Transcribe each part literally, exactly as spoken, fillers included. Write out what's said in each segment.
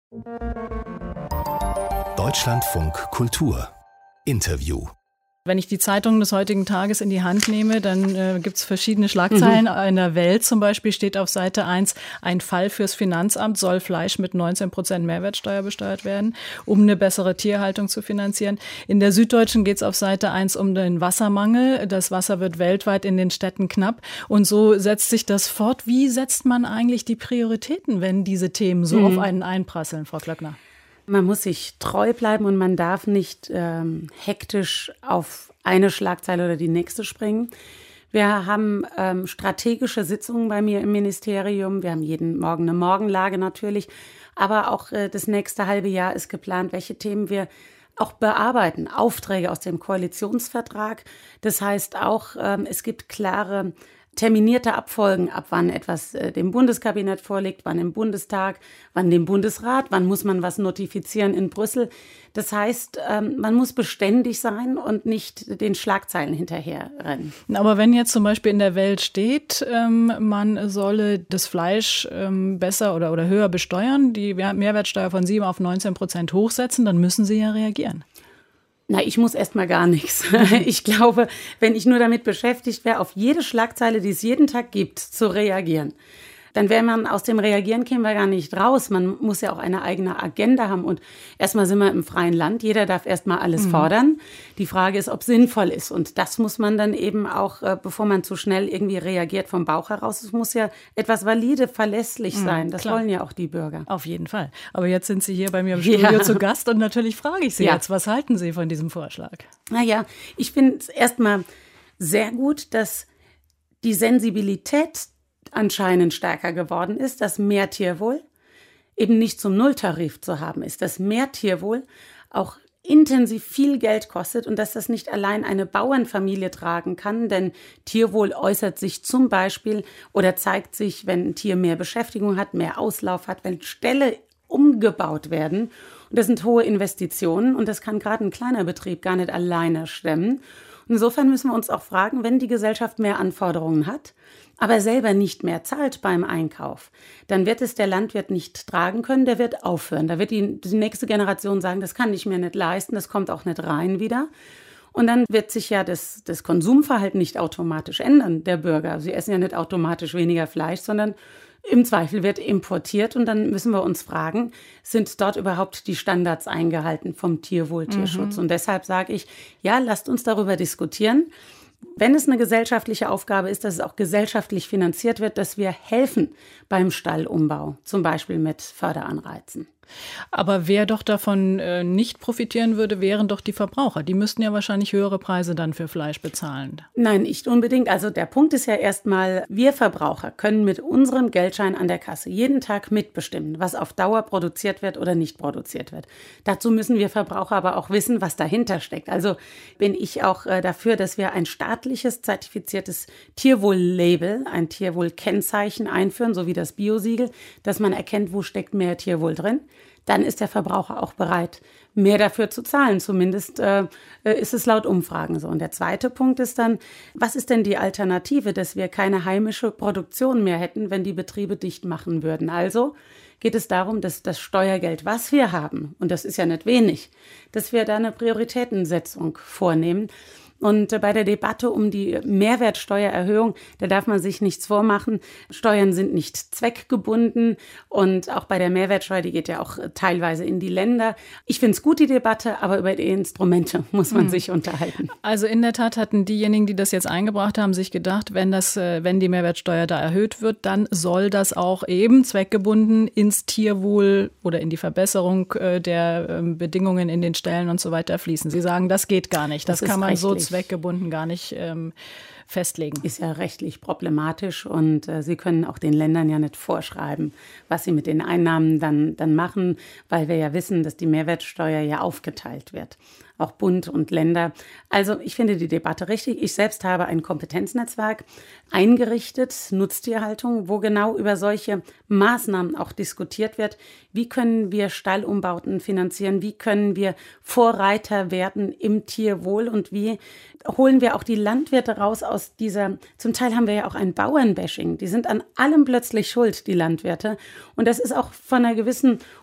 Deutschlandfunk Kultur Interview. Wenn ich die Zeitungen des heutigen Tages in die Hand nehme, dann äh, gibt es verschiedene Schlagzeilen. Mhm. In der Welt zum Beispiel steht auf Seite eins, ein Fall fürs Finanzamt, soll Fleisch mit neunzehn Prozent Mehrwertsteuer besteuert werden, um eine bessere Tierhaltung zu finanzieren. In der Süddeutschen geht es auf Seite eins um den Wassermangel. Das Wasser wird weltweit in den Städten knapp. Und so setzt sich das fort. Wie setzt man eigentlich die Prioritäten, wenn diese Themen so mhm. auf einen einprasseln, Frau Klöckner? Man muss sich treu bleiben und man darf nicht ähm, hektisch auf eine Schlagzeile oder die nächste springen. Wir haben ähm, strategische Sitzungen bei mir im Ministerium. Wir haben jeden Morgen eine Morgenlage natürlich. Aber auch äh, das nächste halbe Jahr ist geplant, welche Themen wir auch bearbeiten. Aufträge aus dem Koalitionsvertrag. Das heißt auch, ähm, es gibt klare terminierte Abfolgen, ab wann etwas äh, dem Bundeskabinett vorliegt, wann im Bundestag, wann dem Bundesrat, wann muss man was notifizieren in Brüssel. Das heißt, ähm, man muss beständig sein und nicht den Schlagzeilen hinterherrennen. Aber wenn jetzt zum Beispiel in der Welt steht, ähm, man solle das Fleisch ähm, besser oder, oder höher besteuern, die Mehrwertsteuer von sieben auf neunzehn Prozent hochsetzen, dann müssen Sie ja reagieren. Na, ich muss erst mal gar nichts. Ich glaube, wenn ich nur damit beschäftigt wäre, auf jede Schlagzeile, die es jeden Tag gibt, zu reagieren, dann wäre man aus dem Reagieren kämen wir gar nicht raus. Man muss ja auch eine eigene Agenda haben. Und erstmal sind wir im freien Land. Jeder darf erstmal alles mhm. fordern. Die Frage ist, ob es sinnvoll ist. Und das muss man dann eben auch, bevor man zu schnell irgendwie reagiert vom Bauch heraus, es muss ja etwas valide, verlässlich sein. Mhm, das klar. wollen ja auch die Bürger. Auf jeden Fall. Aber jetzt sind Sie hier bei mir im Studio ja. zu Gast und natürlich frage ich Sie ja. jetzt, was halten Sie von diesem Vorschlag? Naja, ich finde es erstmal sehr gut, dass die Sensibilität anscheinend stärker geworden ist, dass mehr Tierwohl eben nicht zum Nulltarif zu haben ist, dass mehr Tierwohl auch intensiv viel Geld kostet und dass das nicht allein eine Bauernfamilie tragen kann, denn Tierwohl äußert sich zum Beispiel oder zeigt sich, wenn ein Tier mehr Beschäftigung hat, mehr Auslauf hat, wenn Ställe umgebaut werden. Und das sind hohe Investitionen und das kann gerade ein kleiner Betrieb gar nicht alleine stemmen. Insofern müssen wir uns auch fragen, wenn die Gesellschaft mehr Anforderungen hat, aber selber nicht mehr zahlt beim Einkauf, dann wird es der Landwirt nicht tragen können, der wird aufhören. Da wird die, die nächste Generation sagen, das kann ich mir nicht leisten, das kommt auch nicht rein wieder. Und dann wird sich ja das, das Konsumverhalten nicht automatisch ändern, der Bürger. Sie essen ja nicht automatisch weniger Fleisch, sondern im Zweifel wird importiert und dann müssen wir uns fragen, sind dort überhaupt die Standards eingehalten vom Tierwohl, Tierschutz? Mhm. Und deshalb sage ich, ja, lasst uns darüber diskutieren. Wenn es eine gesellschaftliche Aufgabe ist, dass es auch gesellschaftlich finanziert wird, dass wir helfen beim Stallumbau, zum Beispiel mit Förderanreizen. Aber wer doch davon äh, nicht profitieren würde, wären doch die Verbraucher. Die müssten ja wahrscheinlich höhere Preise dann für Fleisch bezahlen. Nein, nicht unbedingt. Also der Punkt ist ja erstmal, wir Verbraucher können mit unserem Geldschein an der Kasse jeden Tag mitbestimmen, was auf Dauer produziert wird oder nicht produziert wird. Dazu müssen wir Verbraucher aber auch wissen, was dahinter steckt. Also bin ich auch äh, dafür, dass wir ein staatliches zertifiziertes Tierwohl-Label, ein Tierwohl-Kennzeichen einführen, so wie das Biosiegel, dass man erkennt, wo steckt mehr Tierwohl drin. Dann ist der Verbraucher auch bereit, mehr dafür zu zahlen. Zumindest äh, ist es laut Umfragen so. Und der zweite Punkt ist dann, was ist denn die Alternative, dass wir keine heimische Produktion mehr hätten, wenn die Betriebe dicht machen würden? Also geht es darum, dass das Steuergeld, was wir haben, und das ist ja nicht wenig, dass wir da eine Prioritätensetzung vornehmen. Und bei der Debatte um die Mehrwertsteuererhöhung, da darf man sich nichts vormachen. Steuern sind nicht zweckgebunden und auch bei der Mehrwertsteuer, die geht ja auch teilweise in die Länder. Ich finde es gut, die Debatte, aber über die Instrumente muss man mhm. sich unterhalten. Also in der Tat hatten diejenigen, die das jetzt eingebracht haben, sich gedacht, wenn das, wenn die Mehrwertsteuer da erhöht wird, dann soll das auch eben zweckgebunden ins Tierwohl oder in die Verbesserung der Bedingungen in den Ställen und so weiter fließen. Sie sagen, das geht gar nicht. Das, das kann man so zweckgebunden gar nicht ähm, festlegen. Ist ja rechtlich problematisch und äh, Sie können auch den Ländern ja nicht vorschreiben, was sie mit den Einnahmen dann, dann machen, weil wir ja wissen, dass die Mehrwertsteuer ja aufgeteilt wird. Auch Bund und Länder. Also ich finde die Debatte richtig. Ich selbst habe ein Kompetenznetzwerk eingerichtet, Nutztierhaltung, wo genau über solche Maßnahmen auch diskutiert wird. Wie können wir Stallumbauten finanzieren? Wie können wir Vorreiter werden im Tierwohl? Und wie holen wir auch die Landwirte raus aus dieser, zum Teil haben wir ja auch ein Bauernbashing. Die sind an allem plötzlich schuld, die Landwirte. Und das ist auch von einer gewissen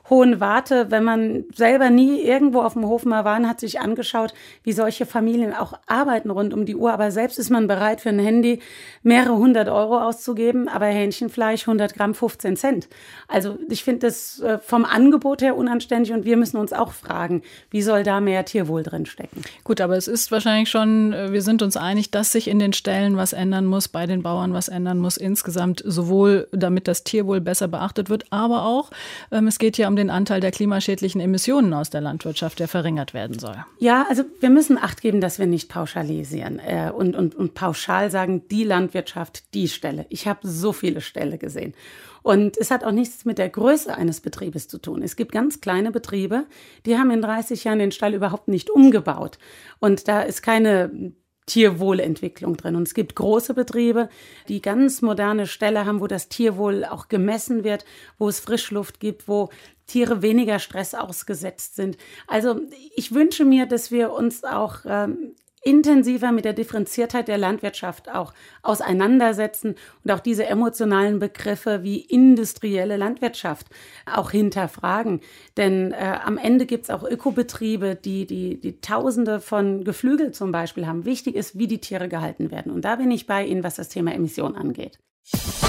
Hohen Warte, wenn man selber nie irgendwo auf dem Hof mal war, hat sich angeschaut, wie solche Familien auch arbeiten rund um die Uhr. Aber selbst ist man bereit, für ein Handy mehrere hundert Euro auszugeben, aber Hähnchenfleisch hundert Gramm fünfzehn Cent. Also ich finde das vom Angebot her unanständig und wir müssen uns auch fragen, wie soll da mehr Tierwohl drin stecken? Gut, aber es ist wahrscheinlich schon, wir sind uns einig, dass sich in den Ställen was ändern muss, bei den Bauern was ändern muss, insgesamt sowohl damit das Tierwohl besser beachtet wird, aber auch, ähm, es geht ja um den Anteil der klimaschädlichen Emissionen aus der Landwirtschaft, der verringert werden soll. Ja, also wir müssen Acht geben, dass wir nicht pauschalisieren äh, und, und, und pauschal sagen, die Landwirtschaft, die Ställe. Ich habe so viele Ställe gesehen. Und es hat auch nichts mit der Größe eines Betriebes zu tun. Es gibt ganz kleine Betriebe, die haben in dreißig Jahren den Stall überhaupt nicht umgebaut. Und da ist keine Tierwohlentwicklung drin. Und es gibt große Betriebe, die ganz moderne Ställe haben, wo das Tierwohl auch gemessen wird, wo es Frischluft gibt, wo Tiere weniger Stress ausgesetzt sind. Also ich wünsche mir, dass wir uns auch ähm, intensiver mit der Differenziertheit der Landwirtschaft auch auseinandersetzen und auch diese emotionalen Begriffe wie industrielle Landwirtschaft auch hinterfragen. Denn äh, am Ende gibt es auch Ökobetriebe, die, die, die Tausende von Geflügel zum Beispiel haben. Wichtig ist, wie die Tiere gehalten werden. Und da bin ich bei Ihnen, was das Thema Emission angeht.